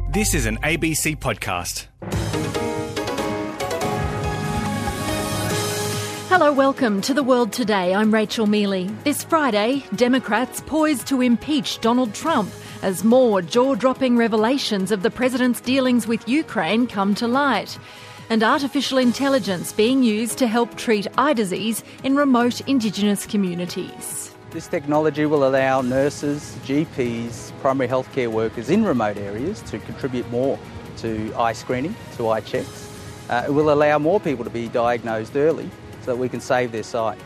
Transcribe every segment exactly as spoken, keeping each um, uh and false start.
This is an A B C podcast. Hello, welcome to The World Today. I'm Rachel Mealy. This Friday, Democrats poised to impeach Donald Trump as more jaw-dropping revelations of the president's dealings with Ukraine come to light. And artificial intelligence being used to help treat eye disease in remote Indigenous communities. This technology will allow nurses, G Ps, primary healthcare workers in remote areas to contribute more to eye screening, to eye checks. Uh, it will allow more people to be diagnosed early so that we can save their sight.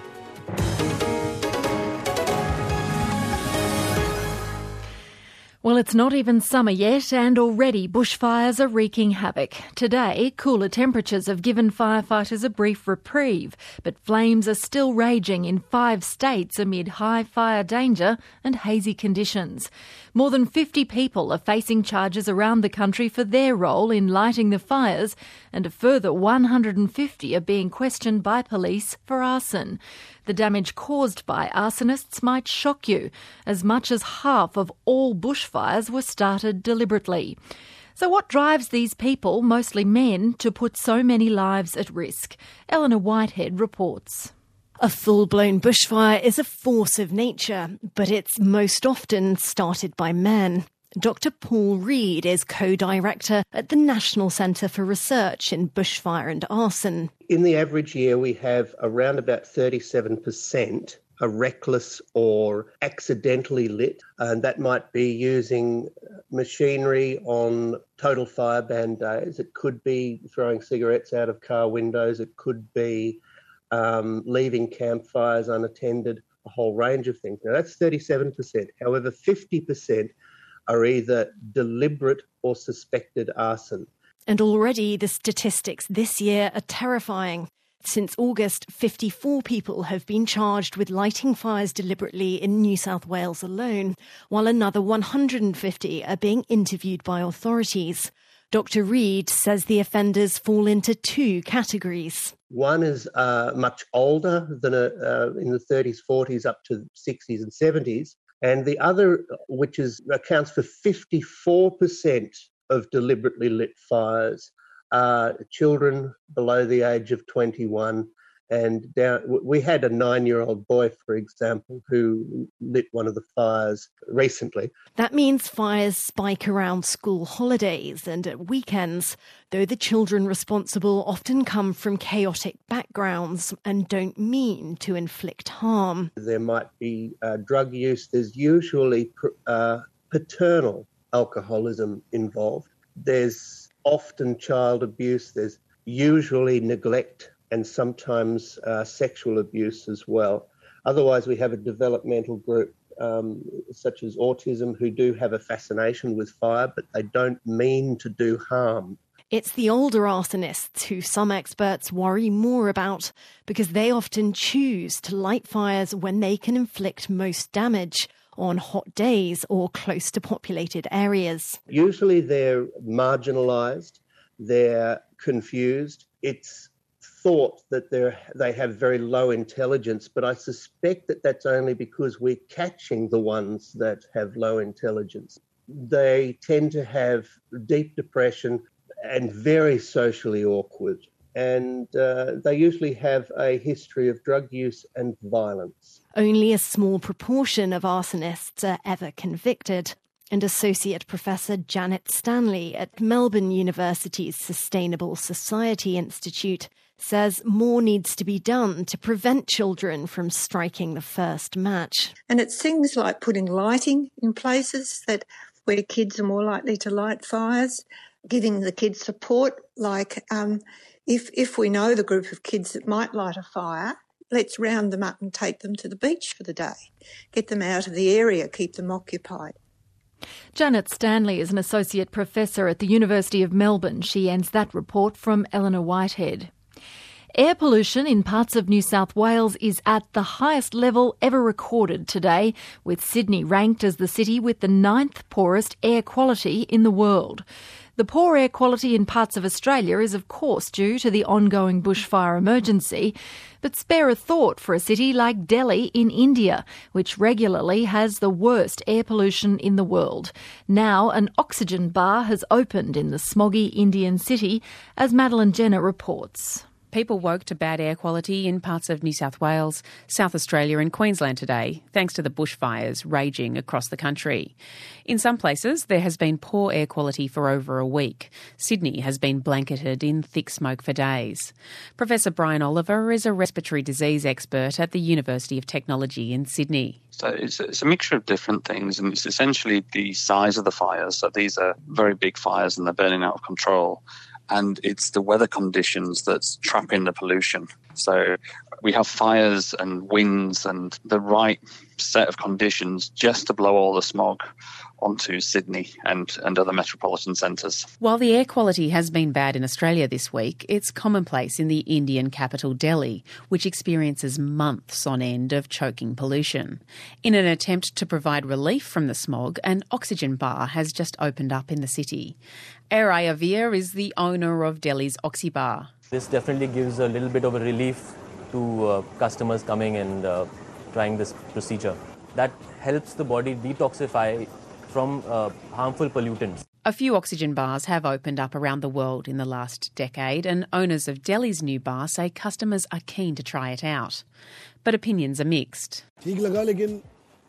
Well, it's not even summer yet and already bushfires are wreaking havoc. Today, cooler temperatures have given firefighters a brief reprieve, but flames are still raging in five states amid high fire danger and hazy conditions. More than fifty people are facing charges around the country for their role in lighting the fires, and a further one hundred fifty are being questioned by police for arson. The damage caused by arsonists might shock you. As much as half of all bushfires were started deliberately. So what drives these people, mostly men, to put so many lives at risk? Eleanor Whitehead reports. A full-blown bushfire is a force of nature, but it's most often started by man. Doctor Paul Reid is co-director at the National Centre for Research in Bushfire and Arson. In the average year, we have around about thirty-seven percent are reckless or accidentally lit, and that might be using machinery on total fire ban days. It could be throwing cigarettes out of car windows. It could be um, leaving campfires unattended, a whole range of things. Now, that's thirty-seven percent. However, fifty percent are either deliberate or suspected arson. And already the statistics this year are terrifying. Since August, fifty-four people have been charged with lighting fires deliberately in New South Wales alone, while another one hundred fifty are being interviewed by authorities. Doctor Reid says the offenders fall into two categories. One is uh, much older than a, uh, in the thirties, forties, up to sixties and seventies. And the other, which is accounts for fifty-four percent of deliberately lit fires, are children below the age of twenty-one. And down, we had a nine-year-old boy, for example, who lit one of the fires recently. That means fires spike around school holidays and at weekends, though the children responsible often come from chaotic backgrounds and don't mean to inflict harm. There might be uh, drug use. There's usually uh, paternal alcoholism involved. There's often child abuse. There's usually neglect and sometimes uh, sexual abuse as well. Otherwise, we have a developmental group um, such as autism who do have a fascination with fire, but they don't mean to do harm. It's the older arsonists who some experts worry more about because they often choose to light fires when they can inflict most damage on hot days or close to populated areas. Usually they're marginalised, they're confused. It's thought that they're, they have very low intelligence, but I suspect that that's only because we're catching the ones that have low intelligence. They tend to have deep depression and very socially awkward, and uh, they usually have a history of drug use and violence. Only a small proportion of arsonists are ever convicted. And Associate Professor Janet Stanley at Melbourne University's Sustainable Society Institute says more needs to be done to prevent children from striking the first match. And it's things like putting lighting in places that where kids are more likely to light fires, giving the kids support, like um, if, if we know the group of kids that might light a fire, let's round them up and take them to the beach for the day, get them out of the area, keep them occupied. Janet Stanley is an Associate Professor at the University of Melbourne. She ends that report from Eleanor Whitehead. Air pollution in parts of New South Wales is at the highest level ever recorded today, with Sydney ranked as the city with the ninth poorest air quality in the world. The poor air quality in parts of Australia is of course due to the ongoing bushfire emergency, but spare a thought for a city like Delhi in India, which regularly has the worst air pollution in the world. Now an oxygen bar has opened in the smoggy Indian city, as Madeline Jenner reports. People woke to bad air quality in parts of New South Wales, South Australia and Queensland today, thanks to the bushfires raging across the country. In some places, there has been poor air quality for over a week. Sydney has been blanketed in thick smoke for days. Professor Brian Oliver is a respiratory disease expert at the University of Technology in Sydney. So it's, it's a mixture of different things, and it's essentially the size of the fires. So these are very big fires and they're burning out of control. And it's the weather conditions that's trapping the pollution. So we have fires and winds and the right set of conditions just to blow all the smog onto Sydney and, and other metropolitan centres. While the air quality has been bad in Australia this week, it's commonplace in the Indian capital Delhi, which experiences months on end of choking pollution. In an attempt to provide relief from the smog, an oxygen bar has just opened up in the city. Aray Avir is the owner of Delhi's Oxybar. This definitely gives a little bit of a relief to uh, customers coming and uh, trying this procedure. That helps the body detoxify from uh, harmful pollutants. A few oxygen bars have opened up around the world in the last decade, and owners of Delhi's new bar say customers are keen to try it out. But opinions are mixed. It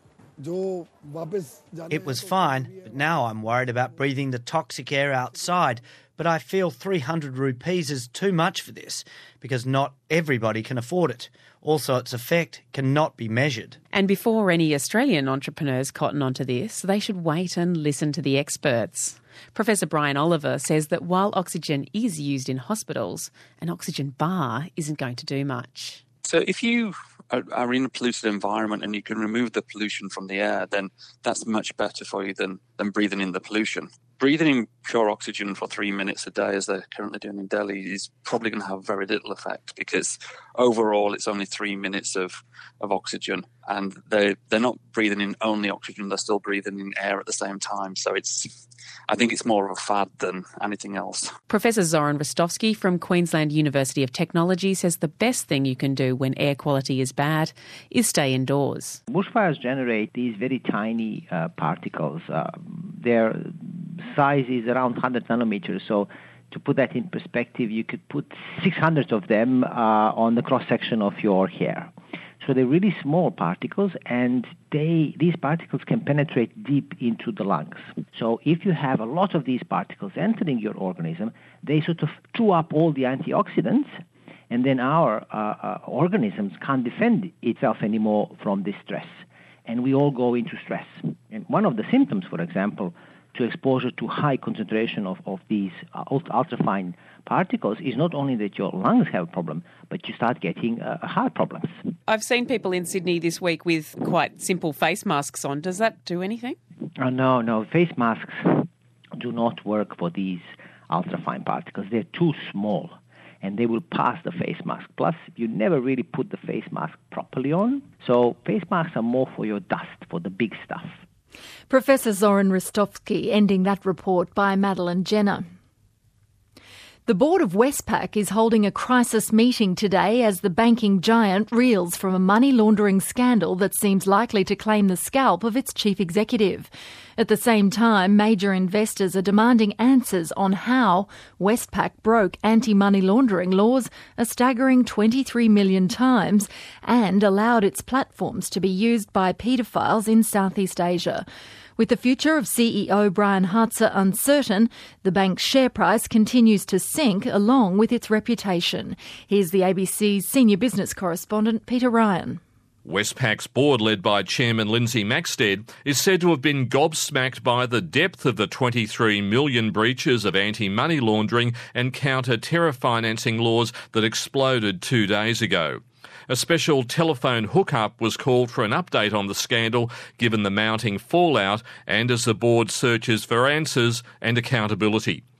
was fine, but now I'm worried about breathing the toxic air outside. But I feel three hundred rupees is too much for this, because not everybody can afford it. Also, its effect cannot be measured. And before any Australian entrepreneurs cotton onto this, they should wait and listen to the experts. Professor Brian Oliver says that while oxygen is used in hospitals, an oxygen bar isn't going to do much. So if you are in a polluted environment and you can remove the pollution from the air, then that's much better for you than, than breathing in the pollution. Breathing in pure oxygen for three minutes a day, as they're currently doing in Delhi, is probably going to have very little effect, because overall it's only three minutes of, of oxygen, and they they're not breathing in only oxygen, they're still breathing in air at the same time. So it's I think it's more of a fad than anything else. Professor Zoran Ristovski from Queensland University of Technology says the best thing you can do when air quality is bad is stay indoors. Bushfires generate these very tiny uh, particles. Uh, their size is around one hundred nanometers, so to put that in perspective, you could put six hundred of them uh, on the cross-section of your hair. So they're really small particles, and they these particles can penetrate deep into the lungs. So if you have a lot of these particles entering your organism, they sort of chew up all the antioxidants, and then our uh, uh, organisms can't defend itself anymore from this stress. And we all go into stress. And one of the symptoms, for example, to exposure to high concentration of, of these uh, ultrafine particles is not only that your lungs have a problem, but you start getting uh, heart problems. I've seen people in Sydney this week with quite simple face masks on. Does that do anything? Oh, no, no. Face masks do not work for these ultrafine particles. They're too small, and they will pass the face mask. Plus, you never really put the face mask properly on. So face masks are more for your dust, for the big stuff. Professor Zoran Ristovski ending that report by Madeline Jenner. The board of Westpac is holding a crisis meeting today as the banking giant reels from a money laundering scandal that seems likely to claim the scalp of its chief executive. At the same time, major investors are demanding answers on how Westpac broke anti-money laundering laws a staggering twenty-three million times and allowed its platforms to be used by paedophiles in Southeast Asia. With the future of C E O Brian Hartzer uncertain, the bank's share price continues to sink along with its reputation. Here's the A B C's senior business correspondent, Peter Ryan. Westpac's board, led by Chairman Lindsay Maxted, is said to have been gobsmacked by the depth of the twenty-three million breaches of anti-money laundering and counter-terror financing laws that exploded two days ago. A special telephone hookup was called for an update on the scandal, given the mounting fallout and as the board searches for answers and accountability.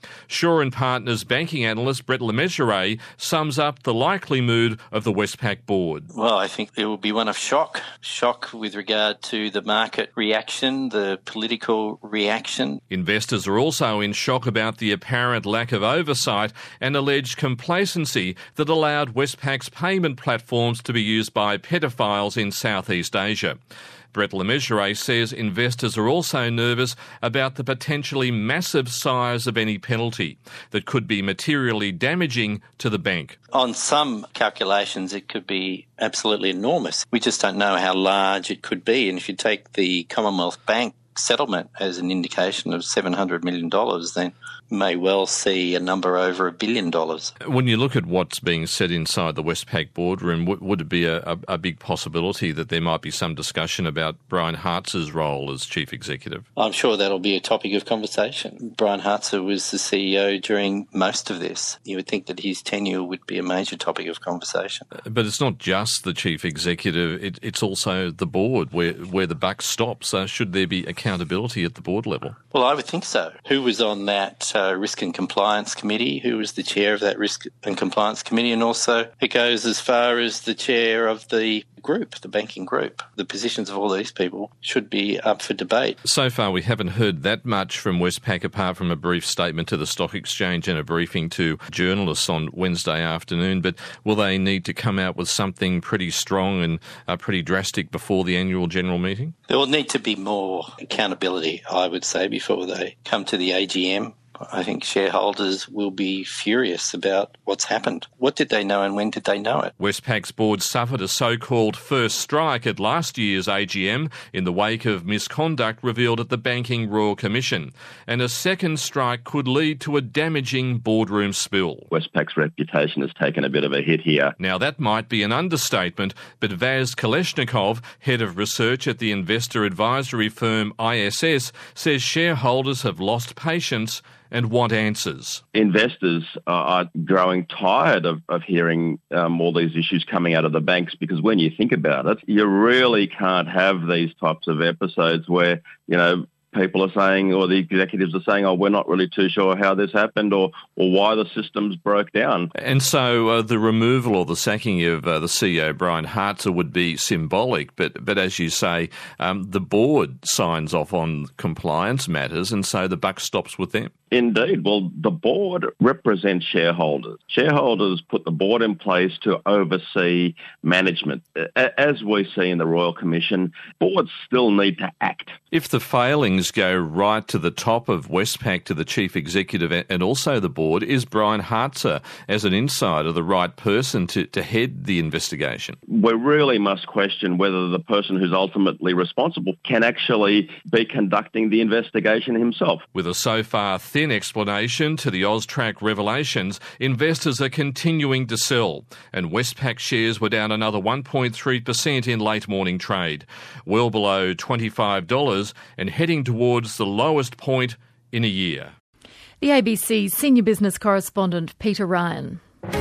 Shaw and Partners banking analyst Brett Lemessurier sums up the likely mood of the Westpac board. Well, I think it will be one of shock. Shock with regard to the market reaction, the political reaction. Investors are also in shock about the apparent lack of oversight and alleged complacency that allowed Westpac's payment platforms to be used by pedophiles in Southeast Asia. Brett Lemessurier says investors are also nervous about the potentially massive size of any penalty that could be materially damaging to the bank. On some calculations, it could be absolutely enormous. We just don't know how large it could be. And if you take the Commonwealth Bank settlement as an indication of seven hundred million dollars, then may well see a number over a billion dollars. When you look at what's being said inside the Westpac boardroom, w- would it be a, a, a big possibility that there might be some discussion about Brian Hartzer's role as chief executive? I'm sure that'll be a topic of conversation. Brian Hartzer was the C E O during most of this. You would think that his tenure would be a major topic of conversation. But it's not just the chief executive, it, it's also the board where, where the buck stops. Uh, should there be accountability at the board level? Well, I would think so. Who was on that uh, Risk and Compliance Committee? Who was the chair of that Risk and Compliance Committee? And also it goes as far as the chair of the group, the banking group. The positions of all these people should be up for debate. So far we haven't heard that much from Westpac apart from a brief statement to the Stock Exchange and a briefing to journalists on Wednesday afternoon. But will they need to come out with something pretty strong and uh, pretty drastic before the annual general meeting? There will need to be more accountability, I would say, before they come to the A G M. I think shareholders will be furious about what's happened. What did they know and when did they know it? Westpac's board suffered a so-called first strike at last year's A G M in the wake of misconduct revealed at the Banking Royal Commission. And a second strike could lead to a damaging boardroom spill. Westpac's reputation has taken a bit of a hit here. Now that might be an understatement, but Vaz Kolesnikov, head of research at the investor advisory firm I S S, says shareholders have lost patience and want answers. Investors are growing tired of, of hearing um, all these issues coming out of the banks, because when you think about it, you really can't have these types of episodes where, you know, people are saying, or the executives are saying, oh, we're not really too sure how this happened or, or why the systems broke down. And so uh, the removal or the sacking of uh, the C E O, Brian Hartzer, would be symbolic. But, but as you say, um, the board signs off on compliance matters, and so the buck stops with them. Indeed. Well, the board represents shareholders. Shareholders put the board in place to oversee management. As we see in the Royal Commission, boards still need to act. If the failings go right to the top of Westpac, to the chief executive and also the board, is Brian Hartzer, as an insider, the right person to, to head the investigation? We really must question whether the person who's ultimately responsible can actually be conducting the investigation himself. With a so far thin explanation to the Austrac revelations, investors are continuing to sell, and Westpac shares were down another one point three percent in late morning trade, well below twenty-five dollars and heading towards the lowest point in a year. The A B C's senior business correspondent Peter Ryan.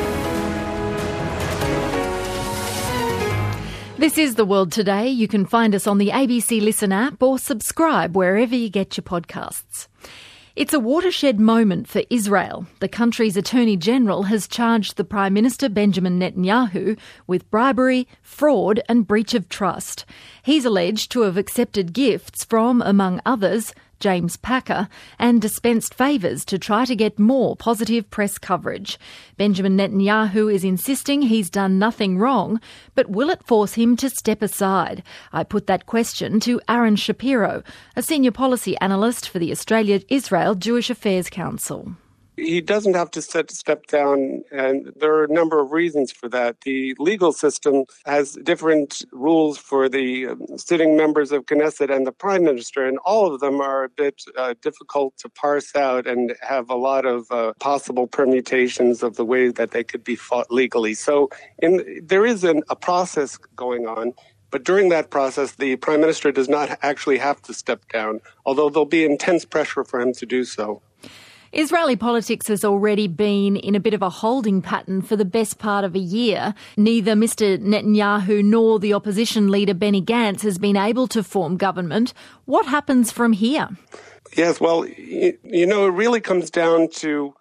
This is The World Today. You can find us on the A B C Listen app or subscribe wherever you get your podcasts. It's a watershed moment for Israel. The country's Attorney General has charged the Prime Minister Benjamin Netanyahu with bribery, fraud and breach of trust. He's alleged to have accepted gifts from, among others, James Packer, and dispensed favours to try to get more positive press coverage. Benjamin Netanyahu is insisting he's done nothing wrong, but will it force him to step aside? I put that question to Aaron Shapiro, a senior policy analyst for the Australia-Israel Jewish Affairs Council. He doesn't have to step, step down, and there are a number of reasons for that. The legal system has different rules for the um, sitting members of Knesset and the Prime Minister, and all of them are a bit uh, difficult to parse out and have a lot of uh, possible permutations of the way that they could be fought legally. So in, there is an, a process going on. But during that process, the Prime Minister does not actually have to step down, although there'll be intense pressure for him to do so. Israeli politics has already been in a bit of a holding pattern for the best part of a year. Neither Mister Netanyahu nor the opposition leader Benny Gantz has been able to form government. What happens from here? Yes, well, you know, it really comes down to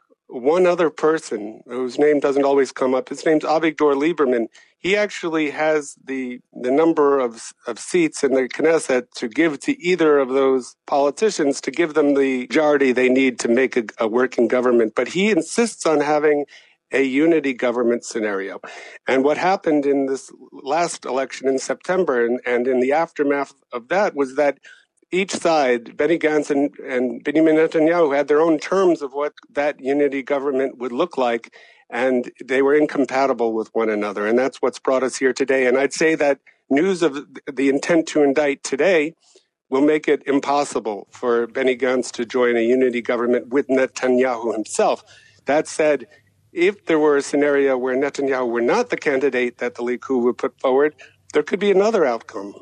one other person whose name doesn't always come up. His name's Avigdor Lieberman. He actually has the the number of of seats in the Knesset to give to either of those politicians to give them the majority they need to make a, a working government. But he insists on having a unity government scenario. And what happened in this last election in September and, and in the aftermath of that was that each side, Benny Gantz and, and Benjamin Netanyahu, had their own terms of what that unity government would look like, and they were incompatible with one another. And that's what's brought us here today. And I'd say that news of the intent to indict today will make it impossible for Benny Gantz to join a unity government with Netanyahu himself. That said, if there were a scenario where Netanyahu were not the candidate that the Likud would put forward, there could be another outcome.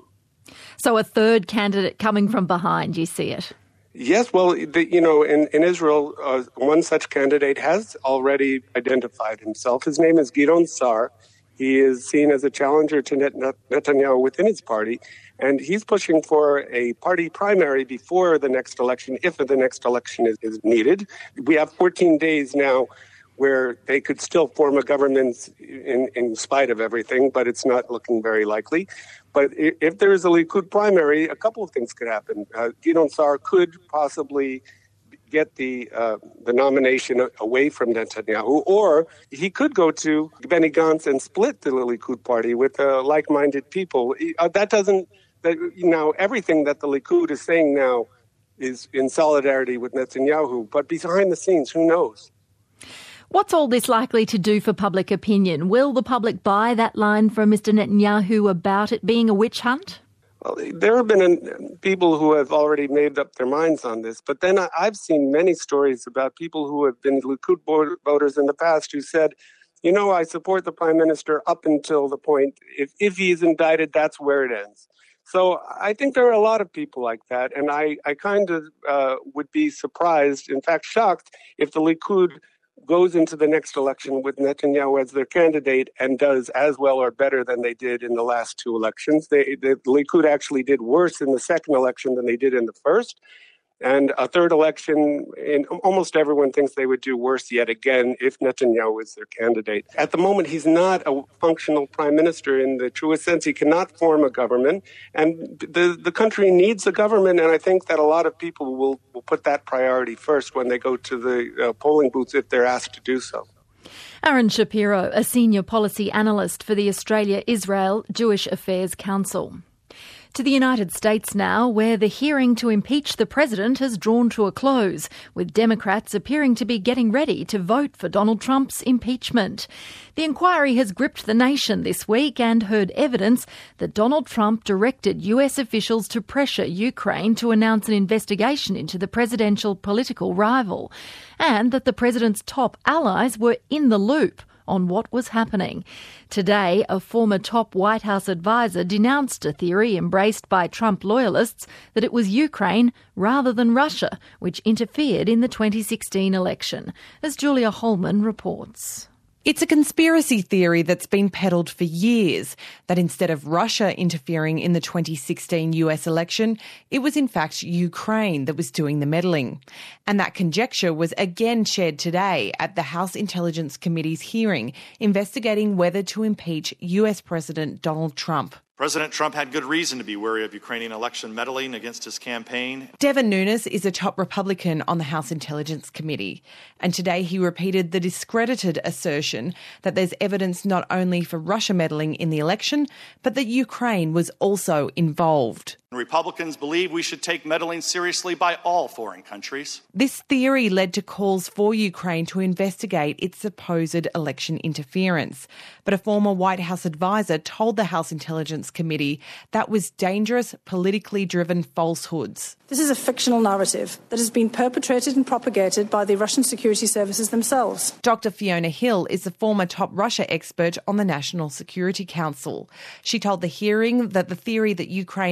So a third candidate coming from behind, you see it? Yes, well, the, you know, in, in Israel, uh, one such candidate has already identified himself. His name is Gideon Sa'ar. He is seen as a challenger to Net- Net- Netanyahu within his party, and he's pushing for a party primary before the next election, if the next election is, is needed. We have fourteen days now where they could still form a government in, in spite of everything, but it's not looking very likely. But if there is a Likud primary, a couple of things could happen. Uh, Gideon Sa'ar could possibly get the uh, the nomination away from Netanyahu, or he could go to Benny Gantz and split the Likud party with uh, like-minded people. Uh, that doesn't, that, you know, everything that the Likud is saying now is in solidarity with Netanyahu, but behind the scenes, who knows? What's all this likely to do for public opinion? Will the public buy that line from Mister Netanyahu about it being a witch hunt? Well, there have been people who have already made up their minds on this, but then I've seen many stories about people who have been Likud voters in the past who said, you know, I support the prime minister up until the point, if, if he is indicted, that's where it ends. So I think there are a lot of people like that, and I, I kind of uh, would be surprised, in fact shocked, if the Likud goes into the next election with Netanyahu as their candidate and does as well or better than they did in the last two elections. They, the Likud actually did worse in the second election than they did in the first. And a third election, and almost everyone thinks they would do worse yet again if Netanyahu is their candidate. At the moment, he's not a functional prime minister in the truest sense. He cannot form a government, and the, the country needs a government, and I think that a lot of people will, will put that priority first when they go to the uh, polling booths if they're asked to do so. Aaron Shapiro, a senior policy analyst for the Australia-Israel Jewish Affairs Council. To the United States now, where the hearing to impeach the president has drawn to a close, with Democrats appearing to be getting ready to vote for Donald Trump's impeachment. The inquiry has gripped the nation this week and heard evidence that Donald Trump directed U S officials to pressure Ukraine to announce an investigation into the presidential political rival, and that the president's top allies were in the loop on what was happening. Today, a former top White House advisor denounced a theory embraced by Trump loyalists that it was Ukraine rather than Russia which interfered in the twenty sixteen election, as Julia Holman reports. It's a conspiracy theory that's been peddled for years, that instead of Russia interfering in the twenty sixteen U S election, it was in fact Ukraine that was doing the meddling. And that conjecture was again shared today at the House Intelligence Committee's hearing investigating whether to impeach U S President Donald Trump. President Trump had good reason to be wary of Ukrainian election meddling against his campaign. Devin Nunes is a top Republican on the House Intelligence Committee, and today he repeated the discredited assertion that there's evidence not only for Russia meddling in the election, but that Ukraine was also involved. Republicans believe we should take meddling seriously by all foreign countries. This theory led to calls for Ukraine to investigate its supposed election interference. But a former White House advisor told the House Intelligence Committee that was dangerous, politically driven falsehoods. This is a fictional narrative that has been perpetrated and propagated by the Russian security services themselves. Doctor Fiona Hill is the former top Russia expert on the National Security Council. She told the hearing that the theory that Ukraine also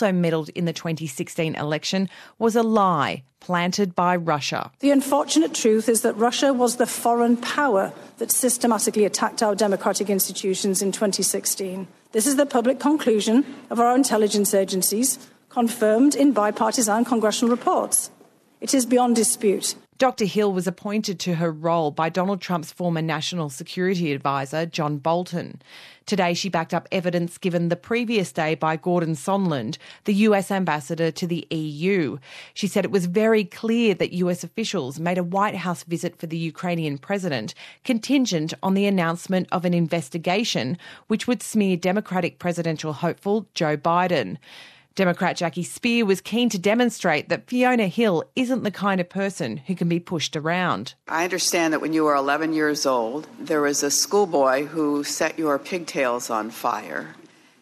also meddled in the twenty sixteen election was a lie planted by Russia. The unfortunate truth is that Russia was the foreign power that systematically attacked our democratic institutions in twenty sixteen. This is the public conclusion of our intelligence agencies, confirmed in bipartisan congressional reports. It is beyond dispute. Doctor Hill was appointed to her role by Donald Trump's former national security advisor, John Bolton. Today, she backed up evidence given the previous day by Gordon Sondland, the U S ambassador to the E U. She said it was very clear that U S officials made a White House visit for the Ukrainian president contingent on the announcement of an investigation which would smear Democratic presidential hopeful Joe Biden. Democrat Jackie Speer was keen to demonstrate that Fiona Hill isn't the kind of person who can be pushed around. I understand that when you were eleven years old, there was a schoolboy who set your pigtails on fire.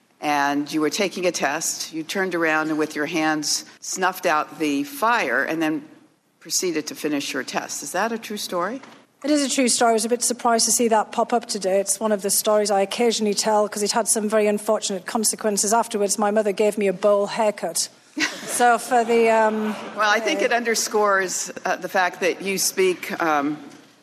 And you were taking a test, you turned around and with your hands snuffed out the fire and then proceeded to finish your test. Is that a true story? It is a true story. I was a bit surprised to see that pop up today. It's one of the stories I occasionally tell because it had some very unfortunate consequences. Afterwards, my mother gave me a bowl haircut. So for the... Um, well, I think uh, it underscores uh, the fact that you speak um,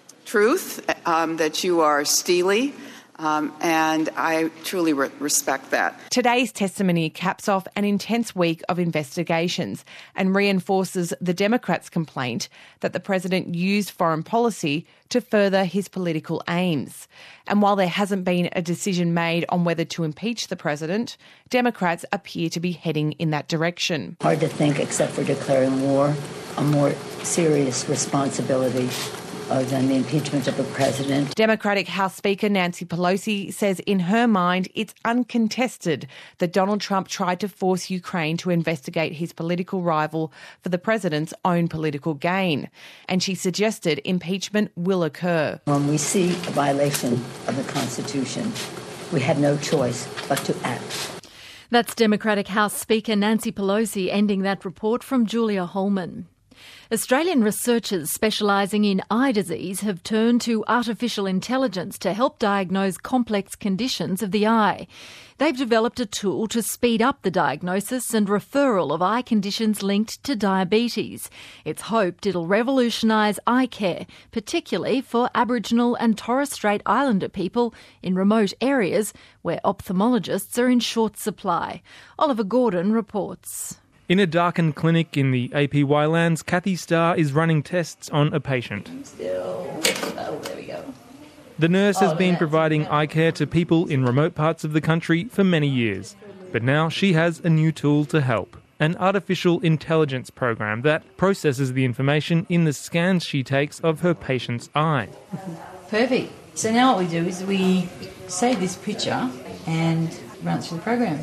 truth, um, that you are steely, um, and I truly re- respect that. Today's testimony caps off an intense week of investigations and reinforces the Democrats' complaint that the president used foreign policy to further his political aims. And while there hasn't been a decision made on whether to impeach the president, Democrats appear to be heading in that direction. Hard to think, except for declaring war, a more serious responsibility Uh, than the impeachment of a president. Democratic House Speaker Nancy Pelosi says in her mind it's uncontested that Donald Trump tried to force Ukraine to investigate his political rival for the president's own political gain. And she suggested impeachment will occur. When we see a violation of the Constitution, we have no choice but to act. That's Democratic House Speaker Nancy Pelosi ending that report from Julia Holman. Australian researchers specialising in eye disease have turned to artificial intelligence to help diagnose complex conditions of the eye. They've developed a tool to speed up the diagnosis and referral of eye conditions linked to diabetes. It's hoped it'll revolutionise eye care, particularly for Aboriginal and Torres Strait Islander people in remote areas where ophthalmologists are in short supply. Oliver Gordon reports. In a darkened clinic in the A P Y lands, Kathy Starr is running tests on a patient. Still. Oh, there we go. The nurse has Oh, been that's providing good. eye care to people in remote parts of the country for many years. But now she has a new tool to help, an artificial intelligence program that processes the information in the scans she takes of her patient's eye. Perfect. So now what we do is we save this picture and run it through the program.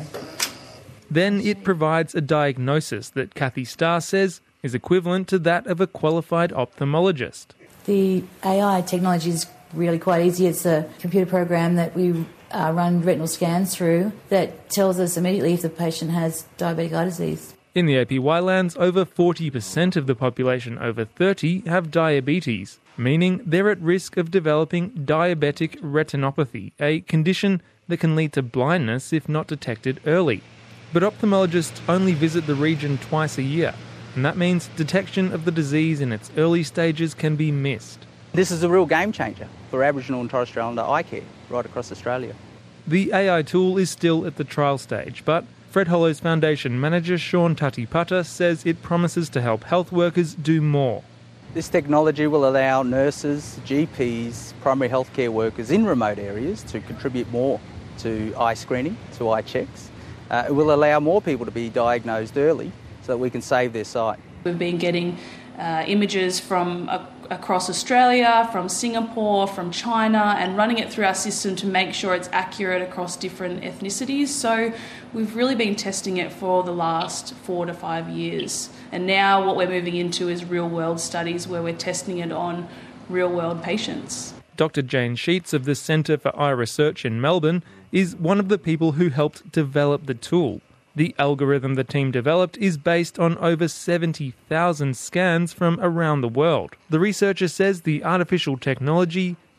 Then it provides a diagnosis that Kathy Starr says is equivalent to that of a qualified ophthalmologist. The A I technology is really quite easy. It's a computer program that we uh, run retinal scans through that tells us immediately if the patient has diabetic eye disease. In the A P Y lands, over forty percent of the population over thirty have diabetes, meaning they're at risk of developing diabetic retinopathy, a condition that can lead to blindness if not detected early. But ophthalmologists only visit the region twice a year, and that means detection of the disease in its early stages can be missed. This is a real game changer for Aboriginal and Torres Strait Islander eye care right across Australia. The A I tool is still at the trial stage, but Fred Hollows Foundation manager Sean Tatipata says it promises to help health workers do more. This technology will allow nurses, G Ps, primary healthcare workers in remote areas to contribute more to eye screening, to eye checks. Uh, it will allow more people to be diagnosed early so that we can save their sight. We've been getting uh, images from uh, across Australia, from Singapore, from China, and running it through our system to make sure it's accurate across different ethnicities. So we've really been testing it for the last four to five years. And now what we're moving into is real-world studies where we're testing it on real-world patients. Doctor Jane Sheets of the Centre for Eye Research in Melbourne is one of the people who helped develop the tool. The algorithm the team developed is based on over seventy thousand scans from around the world. The researcher says the artificial technology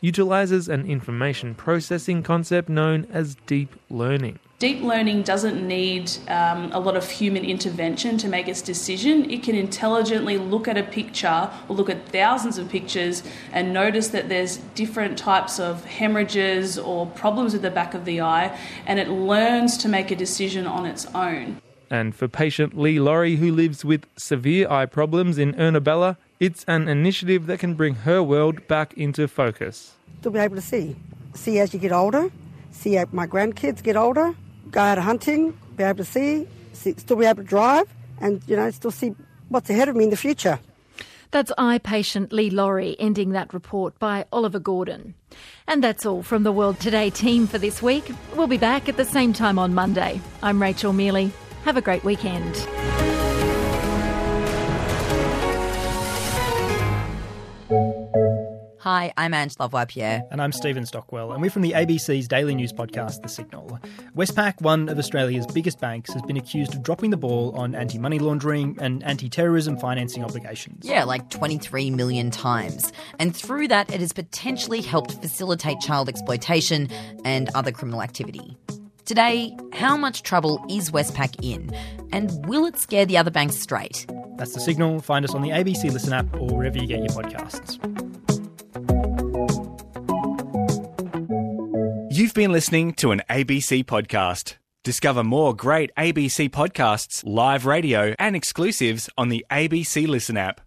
utilises an information processing concept known as deep learning. Deep learning doesn't need um, a lot of human intervention to make its decision. It can intelligently look at a picture or look at thousands of pictures and notice that there's different types of hemorrhages or problems with the back of the eye, and it learns to make a decision on its own. And for patient Lee Laurie, who lives with severe eye problems in Ernabella, it's an initiative that can bring her world back into focus. To be able to see, see as you get older, see as my grandkids get older, go out hunting, be able to see, see, still be able to drive, and, you know, still see what's ahead of me in the future. That's eye patient Lee Laurie ending that report by Oliver Gordon. And that's all from the World Today team for this week. We'll be back at the same time on Monday. I'm Rachel Mealy. Have a great weekend. Hi, I'm Ange Lavoie-Pierre. And I'm Stephen Stockwell, and we're from the A B C's daily news podcast, The Signal. Westpac, one of Australia's biggest banks, has been accused of dropping the ball on anti-money laundering and anti-terrorism financing obligations. Yeah, like twenty-three million times. And through that, it has potentially helped facilitate child exploitation and other criminal activity. Today, how much trouble is Westpac in? And will it scare the other banks straight? That's The Signal. Find us on the A B C Listen app or wherever you get your podcasts. You've been listening to an A B C podcast. Discover more great A B C podcasts, live radio and exclusives on the A B C Listen app.